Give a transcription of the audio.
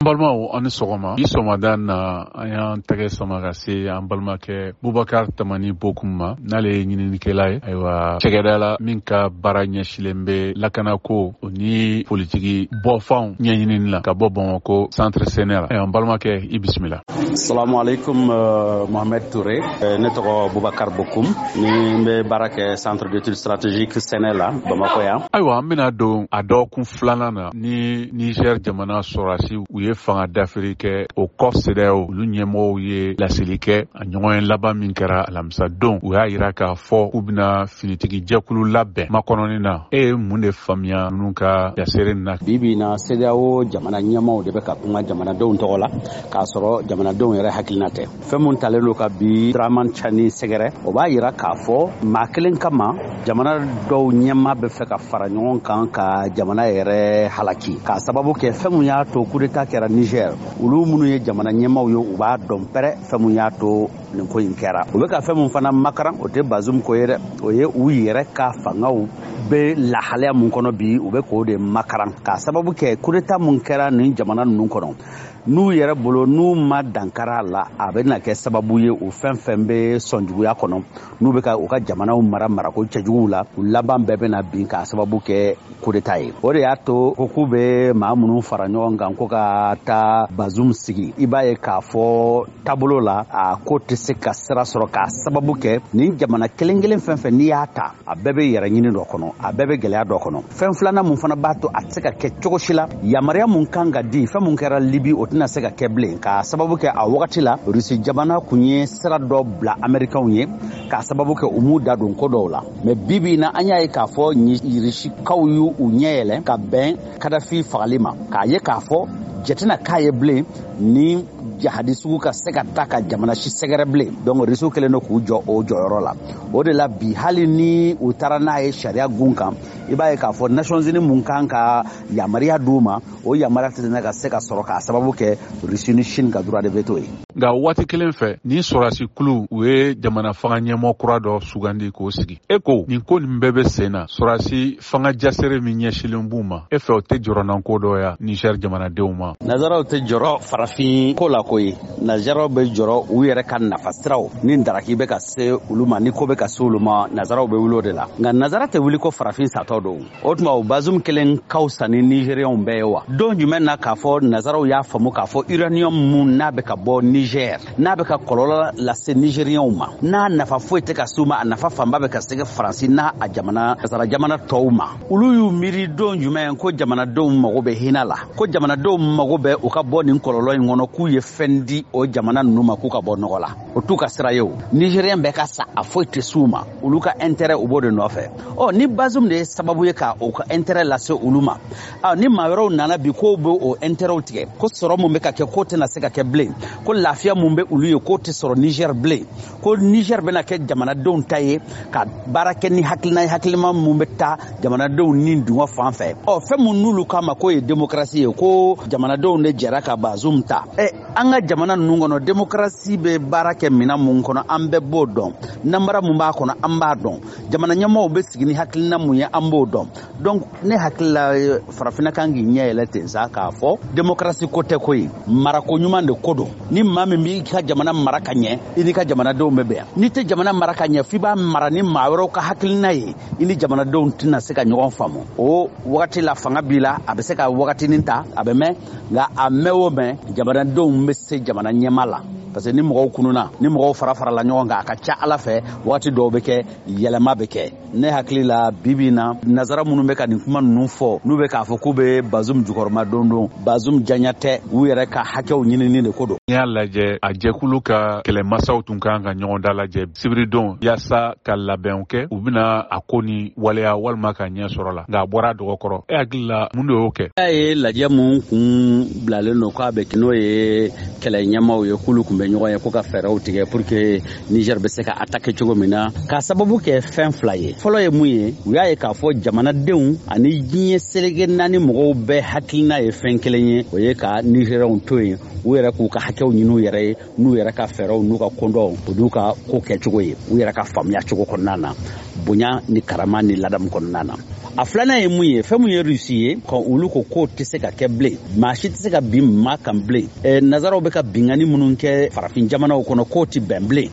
Balma ani sɔgɔma i sɔgɔmada na an y'an tɛgɛ sama ka se an balimakɛ Bubakari Tamani Bokum ma n'ale ye ɲininikɛla ye. Ayiwa cɛkɛda la min ka baara ɲɛsilen bɛ lakanako ni politiki bɔfanw ɲɛɲinini la ka bɔ Bamakɔ centre CNR. An balimakɛ i bisimila. Assalamu alaikum Mohamed Touré. Ne tɔgɔ Bubakari Bokum ni bɛ baara kɛ centre d'études stratégiques CNR la Bamakɔ yan. Ayiwa an bɛna don a dɔgɔkun filanan na ni Niger jamana sɔrɔdasi u ye fanga dafiri kɛ o kɔ CEDEAO olu ɲɛmɔgɔw ye laseli kɛ a ɲɔgɔn laban min kɛra alamisa don u y'a yira k'a fɔ k'u bɛna finitigi jɛkulu labɛn makɔnɔni na. E ye mun de faamuya ninnu ka yasere na? Bibi na CEDEAO jamana ɲɛmɔgɔw de bɛ ka kuma jamanadenw tɔgɔ la k'a sɔrɔ jamanadenw yɛrɛ hakilina tɛ. Fɛn mun talen don ka bi Dramane Tchani sɛgɛrɛ o b'a yira k'a fɔ maa kelen kama jamana dɔw ɲɛma bɛ fɛ ka fara ɲɔgɔn kan ka jamana yɛrɛ halaki k'a sababu kɛ fɛn mun y'a to coup d'état kɛra Niger. Olu minnu ye jamana ɲɛmaw ye u b'a dɔn pɛrɛ fɛn mun y'a to nin ko in kɛra. U bɛ ka fɛn mun fana makaran o tɛ Bazoum ko ye dɛ, o ye u yɛrɛ ka fangaw bɛ lahalaya mun kɔnɔ bi u bɛ k'o de makaran k'a sababu kɛ coup d'état mun kɛra nin jamana ninnu kɔnɔ n'u yɛrɛ bolo n'u ma dankara la a bɛ na kɛ sababu ye u fɛn fɛn bɛ sɔnjuguya kɔnɔ n'u bɛ ka u ka jamanaw marako cɛjuguw la u laban bɛɛ bɛna bin k'a sababu kɛ coup d'état ye. O de y'a to ko k'u bɛ maa minnu fara ɲɔgɔn kan ko ka taa Bazoum sigi. I b'a ye k'a fɔ taabolo la a ko tɛ se ka sira sɔrɔ k'a sababu kɛ nin jamana kelen kelen fɛn fɛn n'i y'a ta a bɛɛ bɛ yɛrɛ ɲini dɔ kɔnɔ a bɛɛ bɛ gɛlɛya dɔ kɔnɔ. Fɛn filanan mun fana b'a to a tɛ se ka kɛ cogo si la yamaruya mun kan ka di fɛn mun kɛra Libi o tɛna se ka kɛ bilen k'a sababu kɛ a wagati la Rusi jamana kun ye sira dɔ bila Amɛrikɛnw ye k'a sababu kɛ u m'u da don ko dɔw la. Mais bibi na an y'a ye k'a fɔ Rusikaw y'u ɲɛ yɛlɛ ka bɛn Kadafi fagali ma k'a ye k'a fɔ jɛtina k'a ye bilen ni jahadi sugu ka se ka taa ka jamana si sɛgɛrɛ bilen. Donc Rusiw kɛlen don k'u jɔ o jɔyɔrɔ la. O de la bi hali ni u taara n'a ye sariya gun kan i b'a ye k'a fɔ Nations Unies mun kan ka yamaruya d'u ma o yamaruya tɛ ka se ka sɔrɔ k'a sababu kɛ Rusi ni Chine ka droit de veto ye. Nka waati kelen fɛ ni sɔrɔdasi kulu u ye jamana fanga ɲɛmɔgɔ kura dɔ sugandi k'o sigi. E ko nin ko nin bɛɛ bɛ sen na sɔrɔdasi fanga jasere min ɲɛsilen b'u ma e fɛ o tɛ jɔrɔnanko dɔ ya Niger jamanadenw ma? Nazaraw tɛ jɔrɔ farafin ko la koyi. Nazaraw bɛ jɔrɔ u yɛrɛ ka nafasiraw ni daraki bɛ ka se olu ma ni ko bɛ ka se olu ma nazaraw bɛ wuli o de la. Nka nazara tɛ wuli ko farafin satɔ don. O tuma o Bazoum kelen ka fisa ni Nigérienw bɛɛ ye wa? Don jumɛn na k'a fɔ nazaraw y'a faamu k'a fɔ uranium mun n'a bɛ ka bɔ Niger n'a bɛ ka kɔlɔlɔ lase Nigérienw ma n'a nafa foyi tɛ ka s'u ma a nafa fanba bɛ ka segin Faransi n'a a nazara jamana tɔw ma. Olu y'u miiri don jumɛn ko jamanadenw mago bɛ hinɛ la ko jamanadenw mago bɛ u ka bɔ nin kɔlɔlɔ in kɔnɔ k'u ye fɛn di o jamana ninnu ma k'u ka bɔ nɔgɔ la o t'u ka sira ye o. Nigérien bɛɛ ka sa a foyi tɛ s'u ma olu ka intérêt u b'o de nɔfɛ. Ni Bazoum de ye sababu ye ka o ka intérêt lase olu ma ni maa wɛrɛw nana bi k'o bɛ o intérêt tigɛ ko sɔrɔ mun bɛ ka kɛ k'o tɛna se ka kɛ bilen ko lafiya mun bɛ olu ye k'o tɛ sɔrɔ Niger bilen ko Niger bɛna kɛ jamanadenw ta ye ka baara kɛ ni hakilina ye hakilima mun bɛ taa jamanadenw ni dungɔ fan fɛ. Fɛn mun n'olu k'a ma k'o ye démocratie ye ko jamanadenw de jɛra ka Bazoum ta. An ka jamana ninnu kɔnɔ démocratie bɛ baara kɛ minɛn mun kɔnɔ an bɛɛ b'o dɔn namara mun b'a kɔnɔ an b'a dɔn jamana ɲɛmɔgɔw bɛ sigi ni hakilina mun ye an b'o dɔn. Donc ne hakilila farafinna kan k'i ɲɛ yɛlɛ ten sa k'a fɔ démocratie ko tɛ ko ye marako ɲuman de ko don. Ni maa min b'i ka jamana mara ka ɲɛ i ni ka jamanadenw bɛ bɛn n'i tɛ jamana mara ka ɲɛ f'i b'a mara ni maa wɛrɛw ka hakilina ye i ni jamanadenw tɛna se ka ɲɔgɔn faamu. O wagati la fanga b'i la a bɛ se ka wagatinin ta a bɛ mɛn nka a mɛn o mɛn jamanadenw bɛ se jamana ɲɛma la parce que ni mɔgɔw kununa ni mɔgɔw fara-farala ɲɔgɔn kan a ka ca Ala fɛ wagati dɔw bɛ kɛ yɛlɛma bɛ kɛ. Ne hakili la bibi na nazara minnu bɛ ka nin kuma ninnu fɔ n'u bɛ k'a fɔ k'u bɛ Bazoum jukɔrɔma don Bazoum janya tɛ u yɛrɛ ka hakɛw ɲinini de ko don. N'i y'a lajɛ a jɛkulu ka kɛlɛmasaw tun kan ka ɲɔgɔn da lajɛ sibiridon yaasa ka labɛnw kɛ u bɛna a ko ni waleya walima ka ɲɛ sɔrɔ la nka a bɔra dɔgɔkɔrɔ. E hakili la mun de y'o kɛ? A ye lajɛ mun kun bilalen don k'a bɛ n'o ye kɛlɛ ɲɛmaaw ye k'olu kun bɛ ɲɔgɔn ye ko ka fɛɛrɛw tigɛ pour que Niger bɛ se ka attaquer cogo min na k'a sababu kɛ fɛn fila ye. Fɔlɔ ye mun ye u y'a ye k'a fɔ jamanadenw ani diɲɛ selege naani mɔgɔw bɛɛ hakilina ye fɛn kelen ye o ye ka Nigérienw to yen u yɛrɛ k'u ka hakɛw ɲini u yɛrɛ ye n'u yɛrɛ ka fɛɛrɛw n'u ka kondɔw o n'u ka ko kɛcogo ye u yɛrɛ ka faamuya cogo kɔnɔna na bonya ni karama ni ladamu kɔnɔna na. a filanan ye mun ye fɛn mun ye Rusi ye ka olu ko k'o tɛ se ka kɛ bilen maa si tɛ se ka bin maa kan bilen nazaraw bɛ ka bingani minnu kɛ farafin jamanaw kɔnɔ k'o tɛ bɛn bilen